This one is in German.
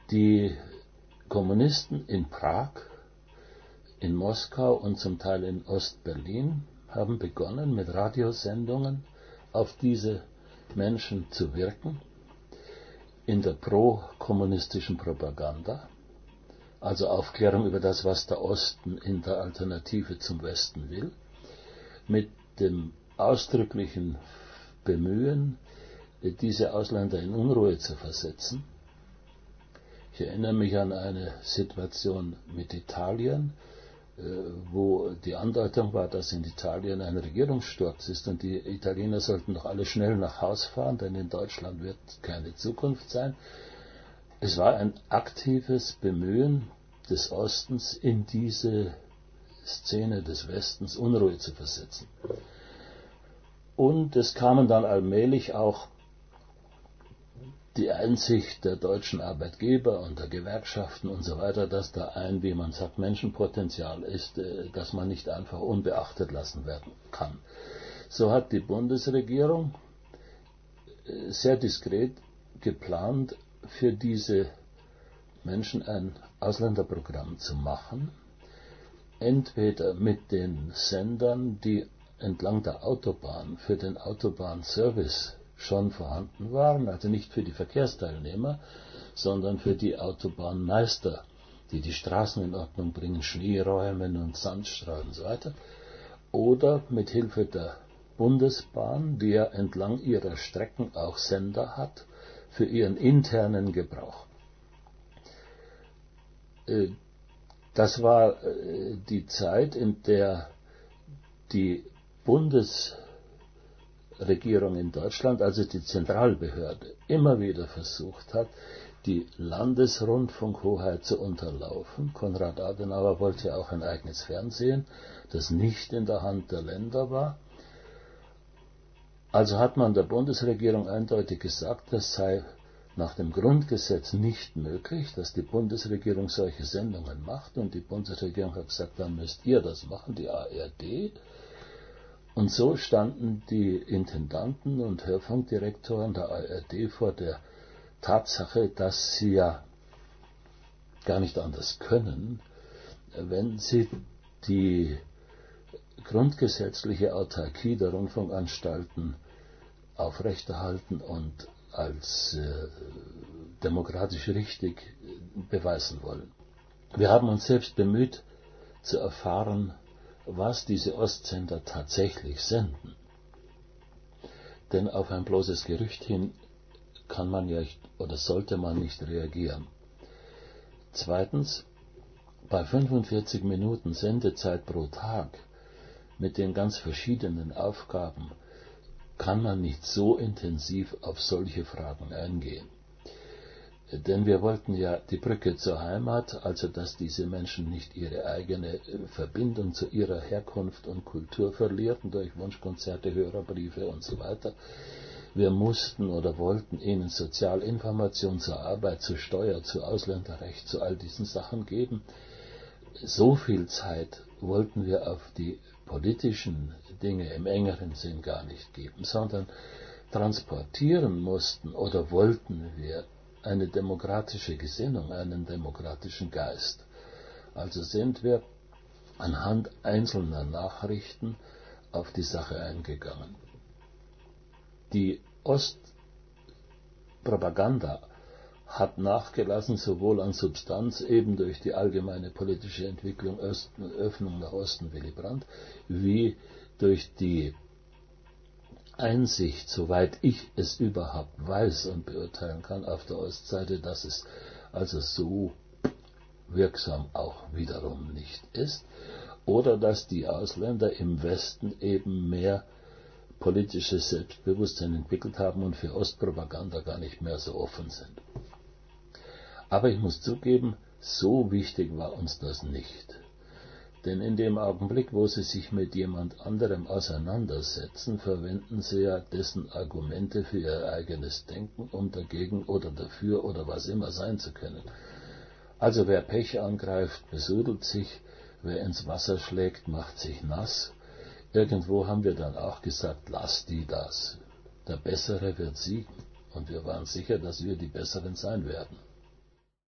Die Kommunisten in Prag, in Moskau und zum Teil in Ostberlin haben begonnen, mit Radiosendungen auf diese Menschen zu wirken, in der pro-kommunistischen Propaganda, also Aufklärung über das, was der Osten in der Alternative zum Westen will, mit dem ausdrücklichen Bemühen, diese Ausländer in Unruhe zu versetzen. Ich erinnere mich an eine Situation mit Italien, wo die Andeutung war, dass in Italien ein Regierungssturz ist und die Italiener sollten doch alle schnell nach Haus fahren, denn in Deutschland wird keine Zukunft sein. Es war ein aktives Bemühen des Ostens, in diese Szene des Westens Unruhe zu versetzen. Und es kamen dann allmählich auch die Einsicht der deutschen Arbeitgeber und der Gewerkschaften und so weiter, dass da ein, wie man sagt, Menschenpotenzial ist, das man nicht einfach unbeachtet lassen werden kann. So hat die Bundesregierung sehr diskret geplant, für diese Menschen ein Ausländerprogramm zu machen, entweder mit den Sendern, die entlang der Autobahn für den Autobahnservice schon vorhanden waren, also nicht für die Verkehrsteilnehmer, sondern für die Autobahnmeister, die die Straßen in Ordnung bringen, Schnee räumen und Sand streuen und so weiter, oder mit Hilfe der Bundesbahn, die ja entlang ihrer Strecken auch Sender hat, für ihren internen Gebrauch. Das war die Zeit, in der die Bundesregierung in Deutschland, also die Zentralbehörde, immer wieder versucht hat, die Landesrundfunkhoheit zu unterlaufen. Konrad Adenauer wollte auch ein eigenes Fernsehen, das nicht in der Hand der Länder war. Also hat man der Bundesregierung eindeutig gesagt, das sei nach dem Grundgesetz nicht möglich, dass die Bundesregierung solche Sendungen macht. Und die Bundesregierung hat gesagt, dann müsst ihr das machen, die ARD. Und so standen die Intendanten und Hörfunkdirektoren der ARD vor der Tatsache, dass sie ja gar nicht anders können, wenn sie die grundgesetzliche Autarkie der Rundfunkanstalten aufrechterhalten und als demokratisch richtig beweisen wollen. Wir haben uns selbst bemüht zu erfahren, was diese Ostsender tatsächlich senden. Denn auf ein bloßes Gerücht hin kann man ja oder sollte man nicht reagieren. Zweitens, bei 45 Minuten Sendezeit pro Tag mit den ganz verschiedenen Aufgaben kann man nicht so intensiv auf solche Fragen eingehen. Denn wir wollten ja die Brücke zur Heimat, also dass diese Menschen nicht ihre eigene Verbindung zu ihrer Herkunft und Kultur verlieren durch Wunschkonzerte, Hörerbriefe und so weiter. Wir mussten oder wollten ihnen Sozialinformation zur Arbeit, zur Steuer, zu Ausländerrecht, zu all diesen Sachen geben. So viel Zeit wollten wir auf die politischen Dinge im engeren Sinn gar nicht geben, sondern transportieren mussten oder wollten wir eine demokratische Gesinnung, einen demokratischen Geist. Also sind wir anhand einzelner Nachrichten auf die Sache eingegangen. Die Ostpropaganda hat nachgelassen, sowohl an Substanz, eben durch die allgemeine politische Entwicklung, Öffnung nach Osten, Willy Brandt, wie durch die Einsicht, soweit ich es überhaupt weiß und beurteilen kann, auf der Ostseite, dass es also so wirksam auch wiederum nicht ist, oder dass die Ausländer im Westen eben mehr politisches Selbstbewusstsein entwickelt haben und für Ostpropaganda gar nicht mehr so offen sind. Aber ich muss zugeben, so wichtig war uns das nicht. Denn in dem Augenblick, wo Sie sich mit jemand anderem auseinandersetzen, verwenden Sie ja dessen Argumente für Ihr eigenes Denken, um dagegen oder dafür oder was immer sein zu können. Also wer Pech angreift, besudelt sich, wer ins Wasser schlägt, macht sich nass. Irgendwo haben wir dann auch gesagt, lass die das. Der Bessere wird siegen. Und wir waren sicher, dass wir die Besseren sein werden.